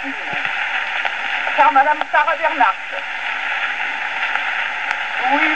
fortune. Car Madame Sarah Bernhardt, oui,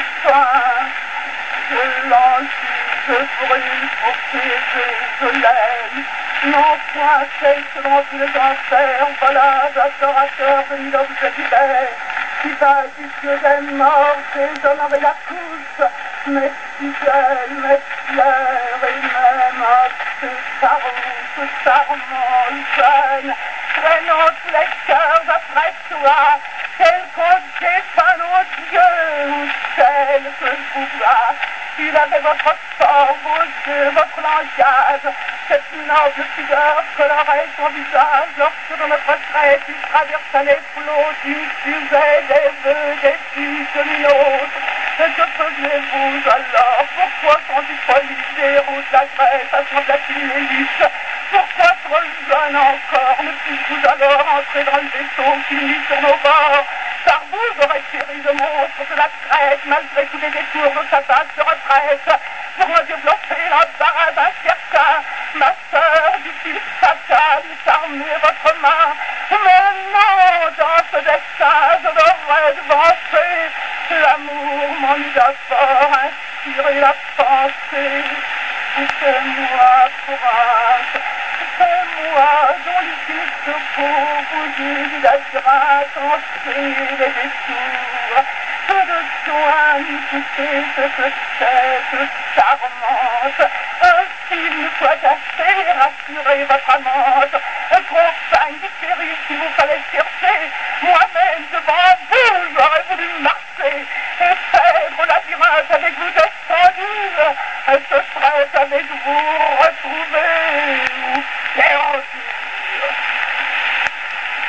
je lance, je brûle pour baiser, je l'aime. Non, point celle selon tous les enfers, voilà, adorateur venu d'objet d'hiver. Si pas que j'aime mort, déshonorer la couche, mes fidèles, mes fiers, et même ce charmant jeune, traînant tous les cœurs après toi, tel qu'on défend nos dieux, tel que je vous vois. Il avait votre force, vos yeux, votre langage, cette noble figure colorait son visage, lorsque dans notre traite il traversa les flots, diffusait des vœux, des filles lumineuses. Et que faisiez-vous alors? Pourquoi sans folie des routes la Grèce assemblait-il une élite? Pourquoi trop jeune encore ne puis-vous alors entrer dans le vaisseau qui mit sur nos bords? Par vous aurait péri le monstre de la Crète, malgré tous les détours de sa base de retraite. Pour me développer l'embarras incertain, ma sœur, dit-il fatal, charmer votre main. Mais non, dans ce destin, je devrais devancer. L'amour m'en eut d'abord inspiré la pensée. C'est-moi, courage, c'est moi dont l'ultime secours vous eût la grâce enchaîner les détours. Que de soin nous coûter cette charmante. S'il soit assez, rassurez votre amante. Compagne du péril qu'il vous fallait chercher,